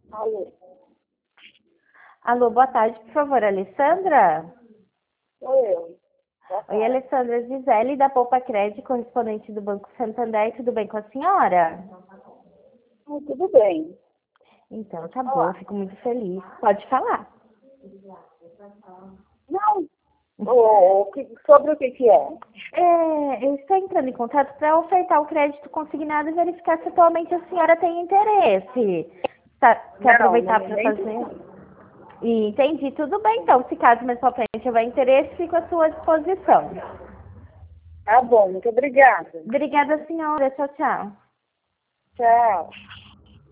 Alô? Alô, boa tarde, por favor, Alessandra? Sou eu. Boa Oi, tarde. Alessandra, Gisele da Poupa Crédito, correspondente do Banco Santander, tudo bem com a senhora? Tudo bem. Então, tá bom, Olá. fico muito feliz. Pode falar. Não, sobre o que é? Eu estou entrando em contato para ofertar o crédito consignado e verificar se atualmente a senhora tem interesse. Quer Não, no aproveitar para momento fazer? não. E entendi, tudo bem, então, se caso mais pra frente tiver interesse, fico à sua disposição. Tá bom, muito obrigada. Obrigada, senhora. Tchau, tchau. Tchau.